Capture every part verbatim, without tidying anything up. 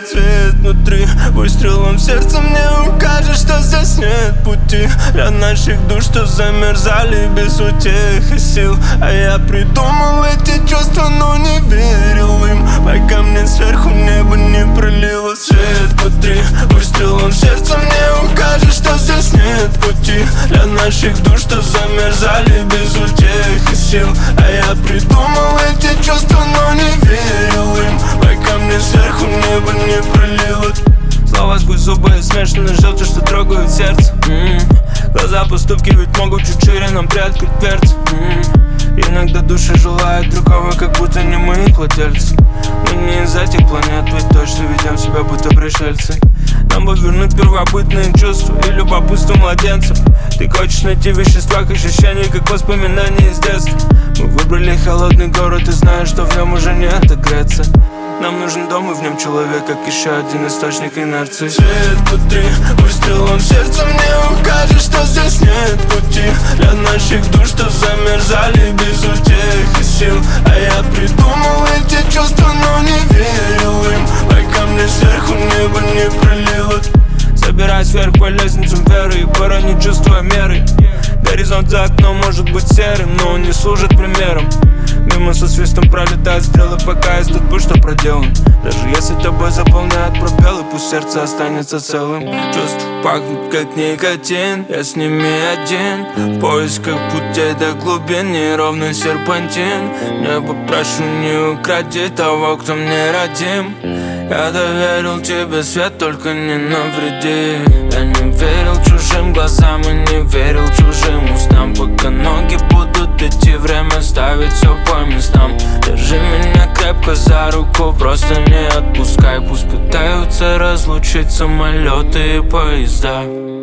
Свет внутри, выстрелом в сердце мне укажет, что здесь нет пути. Ряд наших душ, что замерзали без утех и сил. А я придумал эти чувства, но не верил им, пока мне сверху небо не пролило. Свет внутри, выстрелом в сердце мне укажет, что здесь нет пути. Для наших душ, что замерзали без утех и сил. А я придумал эти чувства, но не верил им, пока мне сверху небо не пролило. Слова сквозь зубы, смешанные желчью, что трогают сердце. м-м. Глаза поступки ведь могут чуть шире нам приоткрыть перцы. м-м. Иногда души желают другого, как будто не мы их владельцы. Мы не из этих планет, ведь точно ведем себя будто пришельцы. Нам бы вернуть первобытные чувства и любопытство младенцев. Ты хочешь найти в веществах ощущения, как воспоминания из детства. Мы выбрали холодный город и знаешь, что в нем уже не отогреться. Нам нужен дом и в нем человек, как еще один источник инерции. Свет внутри, выстрелом в сердце мне укажет, что здесь нет пути. Для наших душ, что замерзали без утех и сил. А я придумал эти чувства, но не верил им, пока мне сверху небо не пролило. Забираюсь вверх по лестницам веры и порой чувствуя меры. Горизонт за окном может быть серым, но он не служит примером. Мимо со свистом пролетают стрелы, пока есть тот путь, что проделан. Даже если тобой заполняют пробелы, пусть сердце останется целым. Чувства пахнут как никотин, я с ними один. В поисках путей до глубин, неровный серпантин. Небо прошу, не укради того, кто мне родим. Я доверил тебе свет, только не навреди. Я не верил чужим глазам и не верил чужим устам. Пока ноги будут идти, время ставить все по местам. Держи меня крепко за руку, просто не отпускай. Пусть пытаются разлучить самолеты и поезда.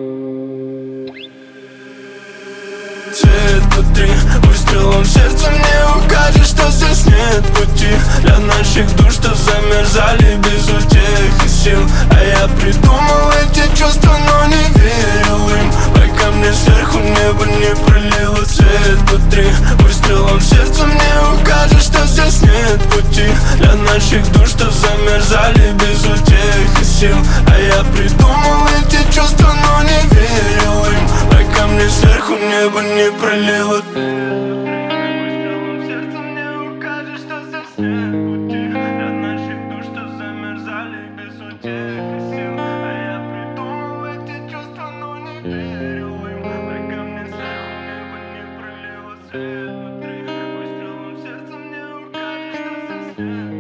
Свет внутри, выстрелом в сердце мне укажет, что здесь нет пути. Для наших душ, что замерзали без утех и сил. А я придумал эти чувства, но не верил им, пока мне сверху небо не пролило. Свет внутри, выстрелом в сердце мне укажет, что здесь нет пути. Для наших душ, что замерзали без утех и сил. А я придумал эти чувства, но не верил им, пока мне сверху небо не пролило. Выстрелом в сердце мне укажет, что здесь нет пути. Для наших душ, что замерзали без утех и сил. А я придумал эти чувства, но не верил им, пока мне сверху небо не пролило. Свет внутри, выстрелом в сердце мне укажет, что здесь нет.